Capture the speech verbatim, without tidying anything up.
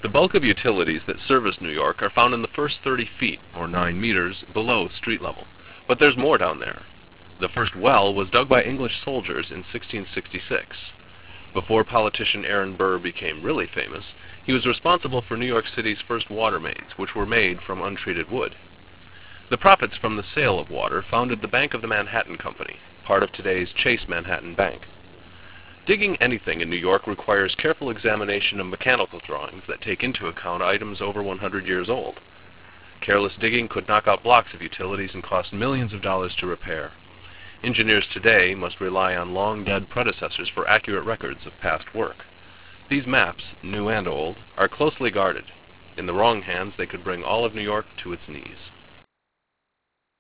The bulk of utilities that service New York are found in the first thirty feet, or nine meters, below street level. But there's more down there. The first well was dug by English soldiers in sixteen sixty-six. Before politician Aaron Burr became really famous, he was responsible for New York City's first water mains, which were made from untreated wood. The profits from the sale of water founded the Bank of the Manhattan Company, part of today's Chase Manhattan Bank. Digging anything in New York requires careful examination of mechanical drawings that take into account items over one hundred years old. Careless digging could knock out blocks of utilities and cost millions of dollars to repair. Engineers today must rely on long-dead predecessors for accurate records of past work. These maps, new and old, are closely guarded. In the wrong hands, they could bring all of New York to its knees.